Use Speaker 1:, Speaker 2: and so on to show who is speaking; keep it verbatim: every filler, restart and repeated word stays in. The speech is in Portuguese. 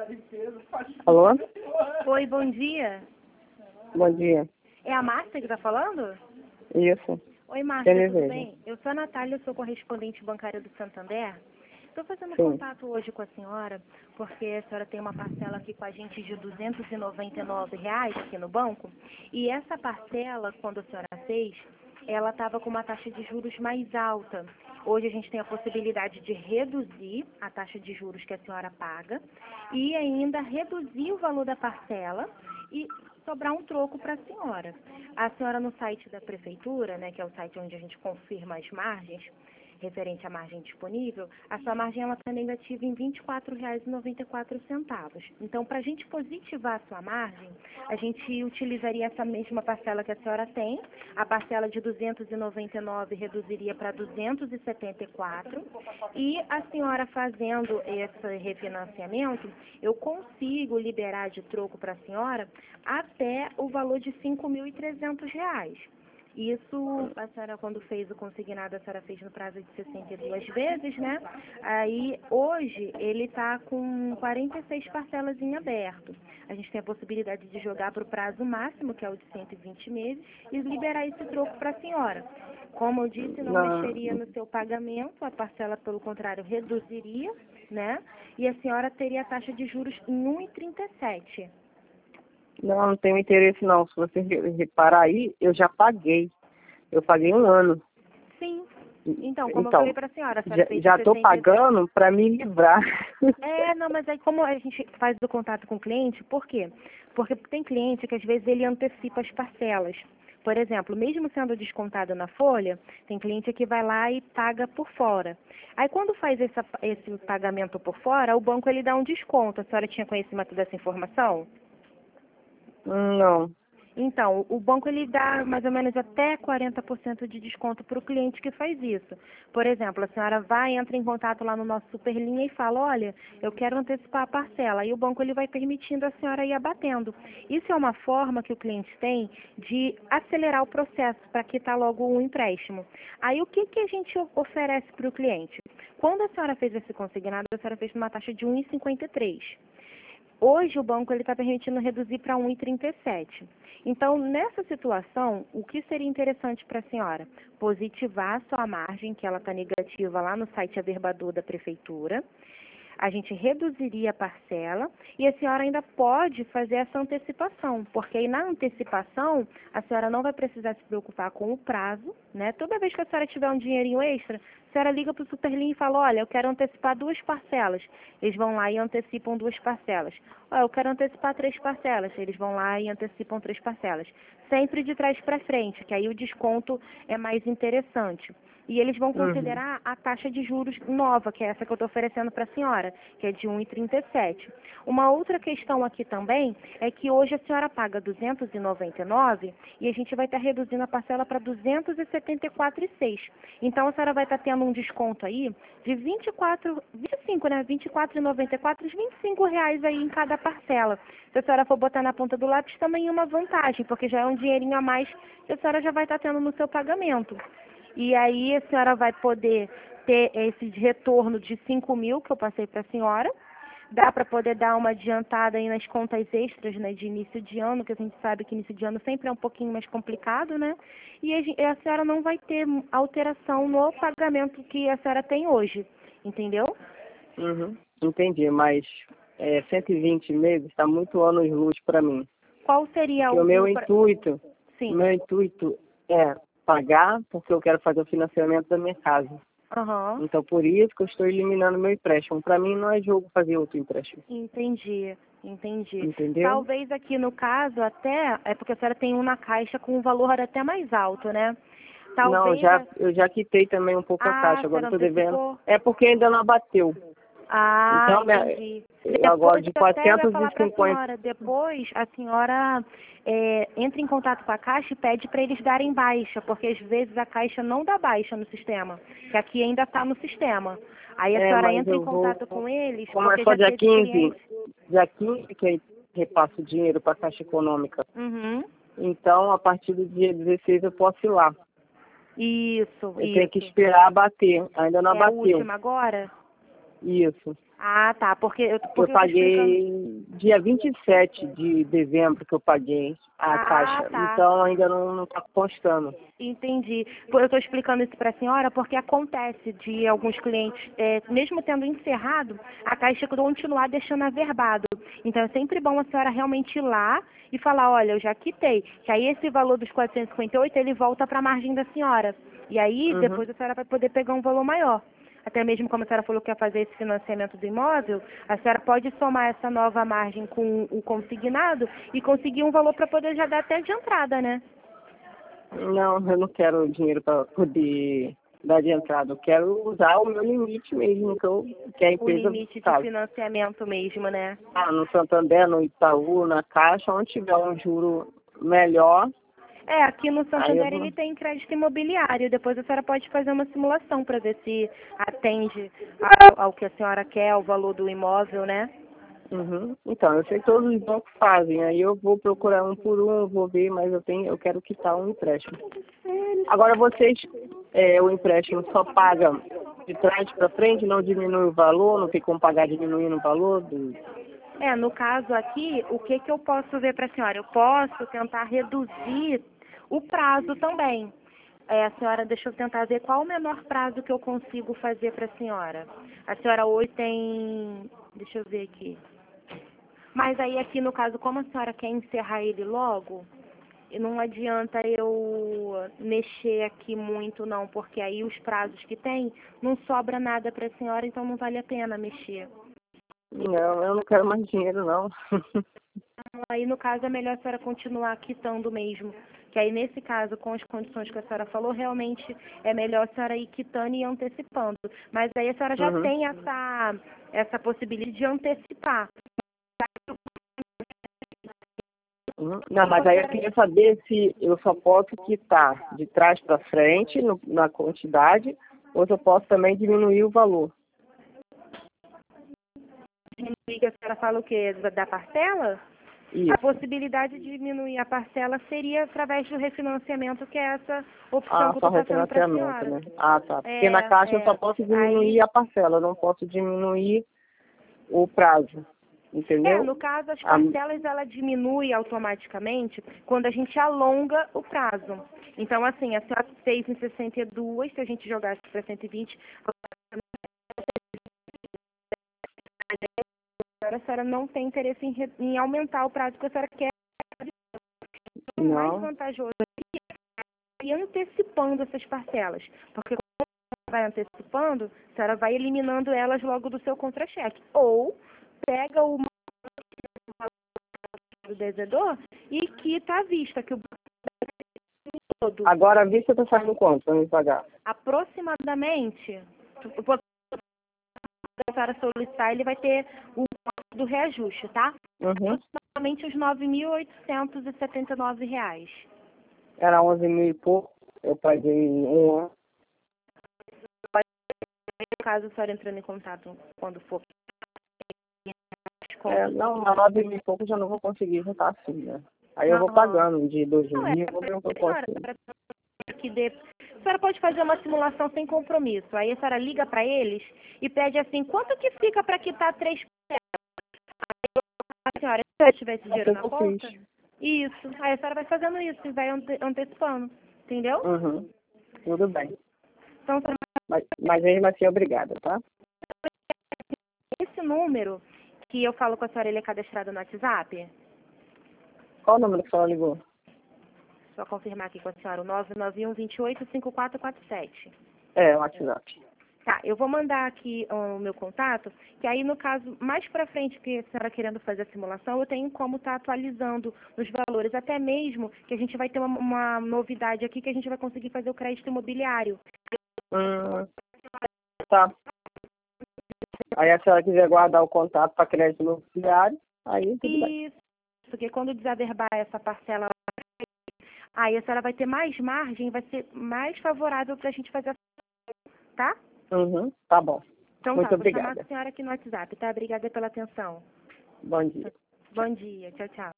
Speaker 1: Alô?
Speaker 2: Oi, bom dia.
Speaker 1: Bom dia.
Speaker 2: É a Márcia que está falando?
Speaker 1: Isso.
Speaker 2: Oi, Márcia,
Speaker 1: Quem
Speaker 2: tudo
Speaker 1: deseja?
Speaker 2: bem? Eu sou a Natália, sou correspondente bancária do Santander. Estou fazendo
Speaker 1: Sim.
Speaker 2: contato hoje com a senhora, porque a senhora tem uma parcela aqui com a gente de duzentos e noventa e nove reais aqui no banco. E essa parcela, quando a senhora fez, ela estava com uma taxa de juros mais alta. Hoje a gente tem a possibilidade de reduzir a taxa de juros que a senhora paga e ainda reduzir o valor da parcela e sobrar um troco para a senhora. A senhora no site da prefeitura, né, que é o site onde a gente confirma as margens, referente à margem disponível, a sua margem está negativa em vinte e quatro reais e noventa e quatro centavos. Então, para a gente positivar a sua margem, a gente utilizaria essa mesma parcela que a senhora tem, a parcela de duzentos e noventa e nove reduziria para duzentos e setenta e quatro, e a senhora fazendo esse refinanciamento, eu consigo liberar de troco para a senhora até o valor de cinco mil e trezentos reais. Isso, a senhora, quando fez o consignado, a senhora fez no prazo de sessenta e duas vezes, né? Aí, hoje, ele está com quarenta e seis parcelas em aberto. A gente tem a possibilidade de jogar para o prazo máximo, que é o de cento e vinte meses, e liberar esse troco para a senhora. Como eu disse, não,
Speaker 1: Não,
Speaker 2: mexeria no seu pagamento, a parcela, pelo contrário, reduziria, né? E a senhora teria a taxa de juros em um vírgula trinta e sete.
Speaker 1: não, não tenho interesse não. Se você re- reparar aí, eu já paguei. Eu paguei um ano.
Speaker 2: Sim. Então, como eu
Speaker 1: Então,
Speaker 2: falei para a senhora, a senhora
Speaker 1: já,
Speaker 2: fez de
Speaker 1: já tô
Speaker 2: sessenta e dois.
Speaker 1: pagando para me livrar.
Speaker 2: É, não, mas aí como a gente faz o contato com o cliente, por quê? Porque tem cliente que às vezes ele antecipa as parcelas. Por exemplo, mesmo sendo descontado na folha, tem cliente que vai lá e paga por fora. Aí quando faz essa, esse pagamento por fora, o banco ele dá um desconto. A senhora tinha conhecimento dessa informação?
Speaker 1: Não.
Speaker 2: Então, o banco ele dá mais ou menos até quarenta por cento de desconto para o cliente que faz isso. Por exemplo, a senhora vai, entra em contato lá no nosso Superlinha e fala, olha, eu quero antecipar a parcela. E o banco ele vai permitindo a senhora ir abatendo. Isso é uma forma que o cliente tem de acelerar o processo para quitar logo o empréstimo. Aí o que, que a gente oferece para o cliente? Quando a senhora fez esse consignado, a senhora fez numa taxa de um vírgula cinquenta e três. Hoje o banco ele está permitindo reduzir para um vírgula trinta e sete. Então, nessa situação, o que seria interessante para a senhora? Positivar a sua margem, que ela está negativa lá no site Averbador da Prefeitura. A gente reduziria a parcela e a senhora ainda pode fazer essa antecipação, porque aí na antecipação a senhora não vai precisar se preocupar com o prazo, né? Toda vez que a senhora tiver um dinheirinho extra, a senhora liga para o Superlinha e fala, olha, eu quero antecipar duas parcelas. Eles vão lá e antecipam duas parcelas. Olha, eu quero antecipar três parcelas. Eles vão lá e antecipam três parcelas. Sempre de trás para frente, que aí o desconto é mais interessante. E eles vão
Speaker 1: Uhum.
Speaker 2: considerar a taxa de juros nova, que é essa que eu estou oferecendo para a senhora, que é de um vírgula trinta e sete. Uma outra questão aqui também é que hoje a senhora paga duzentos e noventa e nove e a gente vai estar reduzindo a parcela para duzentos e setenta e quatro reais e seis centavos. Então a senhora vai estar tendo um desconto aí de vinte e quatro, vinte e cinco, né? vinte e quatro reais e noventa e quatro centavos, vinte e cinco reais aí em cada parcela. Se a senhora for botar na ponta do lápis, também é uma vantagem, porque já é um dinheirinho a mais que a senhora já vai estar tendo no seu pagamento. E aí a senhora vai poder ter esse retorno de cinco mil que eu passei para a senhora. Dá para poder dar uma adiantada aí nas contas extras, né, de início de ano, que a gente sabe que início de ano sempre é um pouquinho mais complicado, né? E a, gen- a senhora não vai ter alteração no pagamento que a senhora tem hoje, entendeu?
Speaker 1: Uhum. Entendi, mas é, cento e vinte meses está muito anos-luz para mim.
Speaker 2: Qual seria
Speaker 1: Porque o
Speaker 2: o...
Speaker 1: meu
Speaker 2: o pra-
Speaker 1: intuito, o
Speaker 2: Sim.
Speaker 1: meu intuito é pagar porque eu quero fazer o financiamento da minha casa.
Speaker 2: Aham.
Speaker 1: Então, por isso que eu estou eliminando meu empréstimo. Para mim, não é jogo fazer outro empréstimo.
Speaker 2: Entendi, entendi.
Speaker 1: Entendeu?
Speaker 2: Talvez aqui no caso até, é porque a senhora tem um na caixa com um valor até mais alto, né?
Speaker 1: Não,
Speaker 2: Talvez
Speaker 1: já,
Speaker 2: a...
Speaker 1: eu já quitei também um pouco a
Speaker 2: Ah,
Speaker 1: taxa.
Speaker 2: a
Speaker 1: Agora
Speaker 2: senhora
Speaker 1: eu estou devendo.
Speaker 2: antecipou?
Speaker 1: É porque ainda não abateu.
Speaker 2: Ah,
Speaker 1: Então, minha,
Speaker 2: entendi.
Speaker 1: eu agora
Speaker 2: Depois
Speaker 1: de
Speaker 2: eu até ia
Speaker 1: quatrocentos e
Speaker 2: falar para a
Speaker 1: cinquenta.
Speaker 2: senhora, depois a senhora é, entra em contato com a Caixa e pede para eles darem baixa, porque às vezes a Caixa não dá baixa no sistema, que aqui ainda está no sistema. Aí a
Speaker 1: É,
Speaker 2: senhora
Speaker 1: mas
Speaker 2: entra em
Speaker 1: eu vou.
Speaker 2: contato com eles,
Speaker 1: Como é
Speaker 2: porque
Speaker 1: só
Speaker 2: já
Speaker 1: dia
Speaker 2: teve
Speaker 1: quinze,
Speaker 2: cliente.
Speaker 1: dia quinze que eu repasso o dinheiro para a Caixa Econômica.
Speaker 2: Uhum.
Speaker 1: Então, a partir do dia dezesseis eu posso ir lá.
Speaker 2: Isso,
Speaker 1: Eu tenho que
Speaker 2: isso.
Speaker 1: esperar abater. Ainda não
Speaker 2: É a
Speaker 1: abateu.
Speaker 2: última agora?
Speaker 1: Isso.
Speaker 2: Ah, tá, porque eu, porque
Speaker 1: Eu
Speaker 2: eu tô
Speaker 1: paguei
Speaker 2: explicando...
Speaker 1: dia vinte e sete de dezembro que eu paguei a
Speaker 2: Ah,
Speaker 1: taxa.
Speaker 2: tá.
Speaker 1: Então ainda não está constando.
Speaker 2: Entendi. Pô, eu estou explicando isso para a senhora porque acontece de alguns clientes, é, mesmo tendo encerrado, a Caixa continuar deixando averbado. Então é sempre bom a senhora realmente ir lá e falar, olha, eu já quitei, que aí esse valor dos quatrocentos e cinquenta e oito ele volta para a margem da senhora. E aí
Speaker 1: Uhum.
Speaker 2: depois a senhora vai poder pegar um valor maior. Até mesmo como a senhora falou que ia fazer esse financiamento do imóvel, a senhora pode somar essa nova margem com o consignado e conseguir um valor para poder já dar até de entrada, né?
Speaker 1: Não, eu não quero dinheiro para poder dar de entrada. Eu quero usar o meu limite mesmo, que, eu, que a
Speaker 2: O
Speaker 1: empresa
Speaker 2: limite de
Speaker 1: faz.
Speaker 2: financiamento mesmo, né?
Speaker 1: Ah, no Santander, no Itaú, na Caixa, onde tiver um juro melhor,
Speaker 2: É, aqui no
Speaker 1: aí eu
Speaker 2: Santander
Speaker 1: vou...
Speaker 2: ele tem crédito imobiliário. Depois a senhora pode fazer uma simulação para ver se atende ao, ao que a senhora quer, o valor do imóvel, né?
Speaker 1: Uhum. Então, eu sei que todos os bancos fazem, aí eu vou procurar um por um, eu vou ver, mas eu tenho, eu quero quitar um empréstimo. Agora vocês, é, o empréstimo só paga de trás para frente, não diminui o valor, não tem como pagar diminuindo o valor do...
Speaker 2: É, no caso aqui, o que, que eu posso ver para a senhora? Eu posso tentar reduzir o prazo também. É, a senhora, deixa eu tentar ver qual o menor prazo que eu consigo fazer para a senhora. A senhora hoje tem, deixa eu ver aqui. Mas aí aqui no caso, como a senhora quer encerrar ele logo, e não adianta eu mexer aqui muito não, porque aí os prazos que tem, não sobra nada para a senhora, então não vale a pena mexer.
Speaker 1: Não, eu não quero mais dinheiro, não.
Speaker 2: Aí no caso é melhor a senhora continuar quitando mesmo. Que aí nesse caso, com as condições que a senhora falou, realmente é melhor a senhora ir quitando e antecipando. Mas aí a senhora já
Speaker 1: Uhum.
Speaker 2: tem essa, essa possibilidade de antecipar.
Speaker 1: Uhum. Não, mas aí eu queria saber se eu só posso quitar de trás para frente no, na quantidade, ou se eu posso também diminuir o valor.
Speaker 2: Que a senhora fala o quê? Da parcela? A
Speaker 1: Isso.
Speaker 2: possibilidade de diminuir a parcela seria através do refinanciamento, que é essa opção
Speaker 1: Ah,
Speaker 2: que eu
Speaker 1: só
Speaker 2: estou passando para a
Speaker 1: refinanciamento,
Speaker 2: senhora.
Speaker 1: né? Ah, tá. Porque na
Speaker 2: É,
Speaker 1: Caixa eu só
Speaker 2: é.
Speaker 1: posso diminuir
Speaker 2: Aí,
Speaker 1: a parcela, eu não posso diminuir o prazo,
Speaker 2: é,
Speaker 1: entendeu?
Speaker 2: no caso, as
Speaker 1: Ah,
Speaker 2: parcelas ela diminui automaticamente quando a gente alonga o prazo. Então, assim, a senhora fez em sessenta e dois, se a gente jogasse para cento e vinte, a senhora não tem interesse em, re- em aumentar o prazo que a senhora quer. O mais
Speaker 1: não.
Speaker 2: vantajoso é ir antecipando essas parcelas, porque quando você vai antecipando, a senhora vai eliminando elas logo do seu contra-cheque. Ou pega o do devedor e quita à vista, que o todo,
Speaker 1: Agora a vista tá saindo quanto para me pagar?
Speaker 2: aproximadamente, eu posso a senhora solicitar, ele vai ter o do reajuste, tá?
Speaker 1: Uhum.
Speaker 2: Aproximadamente uns nove mil oitocentos e setenta e nove reais.
Speaker 1: Era onze mil e pouco, eu paguei um ano.
Speaker 2: Caso a senhora entrando em contato quando for
Speaker 1: É,
Speaker 2: desconto.
Speaker 1: não, na nove mil e pouco eu já não vou conseguir juntar assim, né? Aí eu vou
Speaker 2: Aham.
Speaker 1: pagando de dois
Speaker 2: Não, é
Speaker 1: mil, vou ver o que eu
Speaker 2: a
Speaker 1: posso.
Speaker 2: senhora, que dê. A senhora pode fazer uma simulação sem compromisso. Aí a senhora liga para eles e pede assim, quanto que fica para quitar três a senhora, se eu tiver esse dinheiro
Speaker 1: Assim
Speaker 2: na
Speaker 1: que eu
Speaker 2: conta?
Speaker 1: fiz.
Speaker 2: Isso. Aí a senhora vai fazendo isso e vai ante- antecipando. Entendeu?
Speaker 1: Uhum. Tudo bem.
Speaker 2: Então, a senhora,
Speaker 1: Mas, mas mesmo assim, obrigada, tá?
Speaker 2: esse número que eu falo com a senhora, ele é cadastrado no WhatsApp?
Speaker 1: Qual o número que a senhora ligou?
Speaker 2: Só confirmar aqui com a senhora, o nove nove um, dois oito, cinco quatro quatro sete.
Speaker 1: É, o WhatsApp.
Speaker 2: Tá, eu vou mandar aqui ó, o meu contato, que aí no caso, mais pra frente que a senhora querendo fazer a simulação, eu tenho como estar atualizando os valores, até mesmo que a gente vai ter uma, uma novidade aqui, que a gente vai conseguir fazer o crédito imobiliário.
Speaker 1: Hum, tá. Aí a senhora quiser guardar o contato para crédito imobiliário, aí tudo bem.
Speaker 2: Isso, porque quando desaverbar essa parcela, aí a senhora vai ter mais margem, vai ser mais favorável pra gente fazer a... Tá?
Speaker 1: Uhum, tá bom.
Speaker 2: Então tá,
Speaker 1: Muito
Speaker 2: vou chamar
Speaker 1: obrigada.
Speaker 2: a senhora aqui no WhatsApp, tá? Obrigada pela atenção.
Speaker 1: Bom dia.
Speaker 2: Bom dia, tchau, tchau.